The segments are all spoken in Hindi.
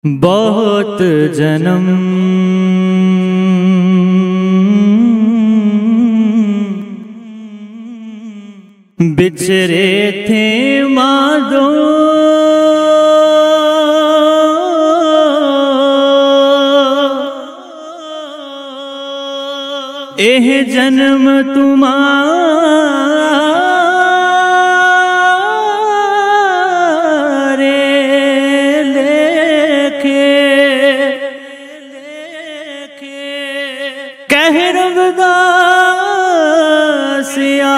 बहुत जन्म बिछरे थे मादो, एह जन्म तुम्हारे लेके कह रविदास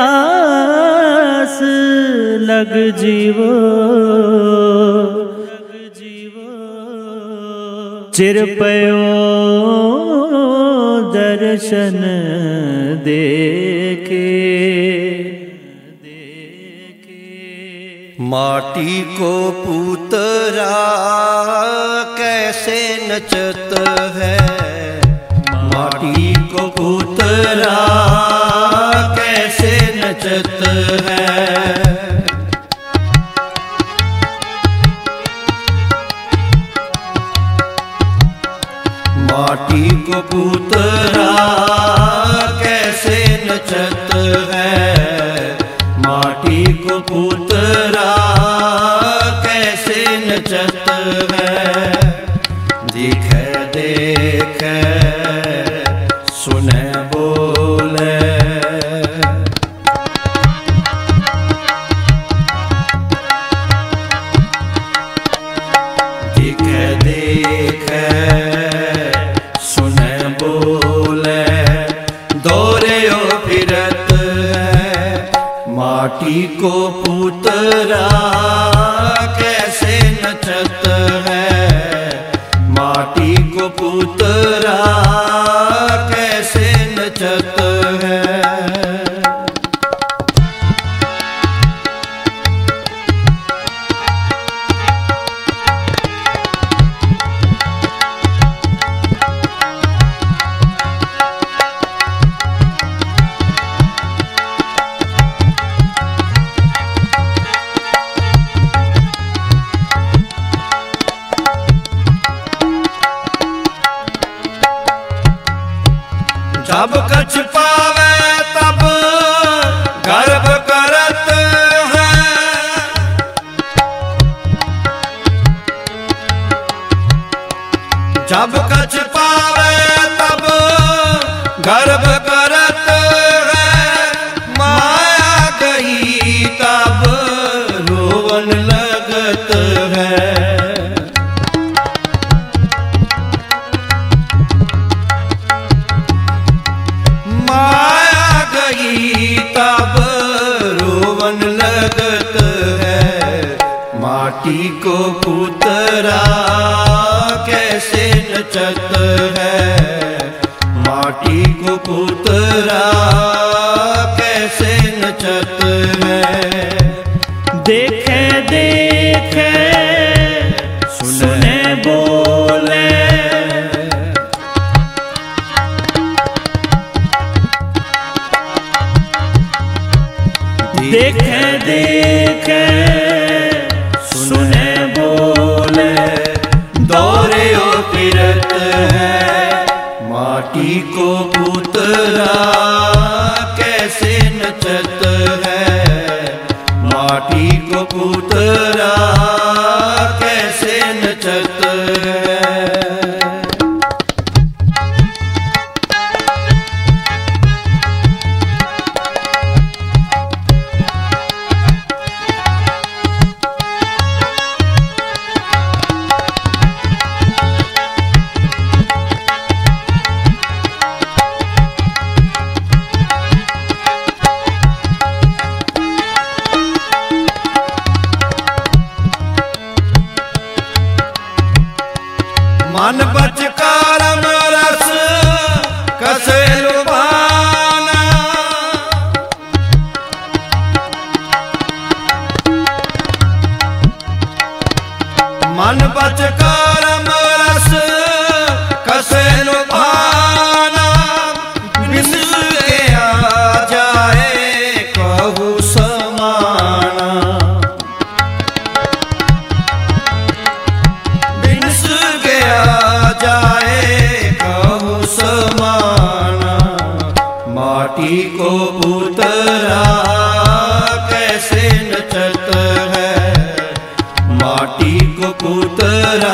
आस लग जीवो चिर पयो दर्शन देखे। माटी को पूतरा कैसे नचत है, माटी को पूतरा कैसे नचत है। माटी को पूतरा कैसे नचत है, माटी को पूतरा कैसे नचत है। दिखे देखे सुने बोले, दिखे देखे सुने बोले, दौरे ओ फिरत है। माटी को पूतरा कैसे नचत है, माटी को पूतरा कैसे नचत है। जब कछ पावे तब गर्व करत है, जब कछ पावे तब गर्व करत है। माया गई तब रोवन लगत है। माया गई तब रोवन लगत है। माटी को पूतरा कैसे नचत है, माटी को पूतरा कैसे नचत है। देखे देखे सुने बोले, देखे देखे सुने बोले, दौरे ओ फिरत है। माटी को पूतरा कैसे नचत है, माटी को पूतरा कैसे नचत है। मन बचकारम रस कसे लुभाना, मन बचकारम रस कसे लुभाना। विष के आ जाए कहू समाना, विष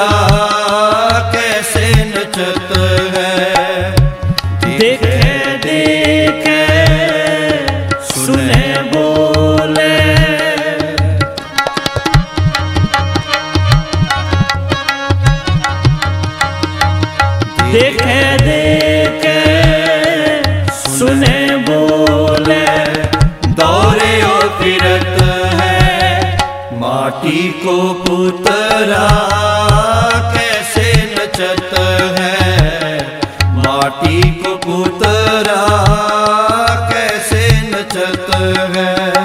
कैसे नचत है। देखे देखे सुने बोले, देखे देखे सुने बोले, दौरे और फिरत है माटी को पुतरा कैसे नचत है। माटी को पुतरा कैसे नचत है।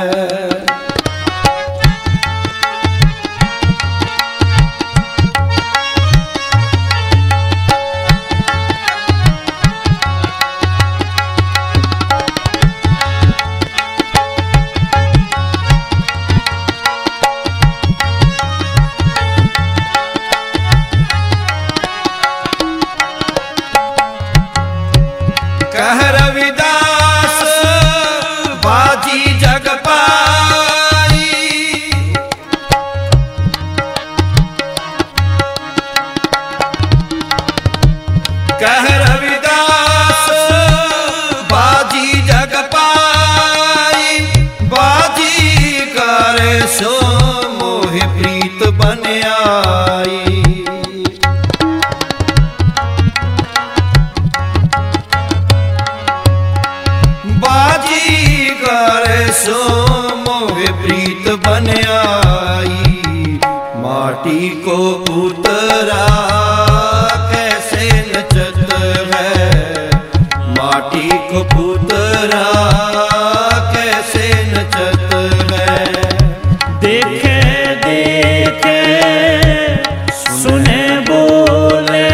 कह रविदास बाजी जग पाई, कह रविदास बाजी जग पाई। बाजी कर सो मोह प्रीत बन आई। बाजीगर सो मोह प्रीत बन आई। माटी को पुतरा कैसे नचत है। माटी को पुतरा कैसे नचत है। देखे देखे सुने बोले,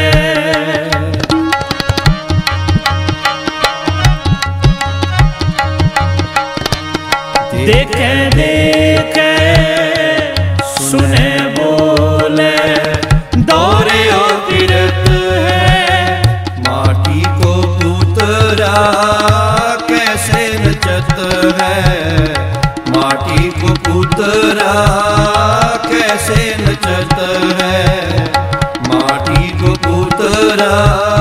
देखे देखे सुने बोले, दौरे और फिरत है माटी को पुतरा कैसे नचत है। माटी को पुतरा कैसे नचत है। माटी को पुतरा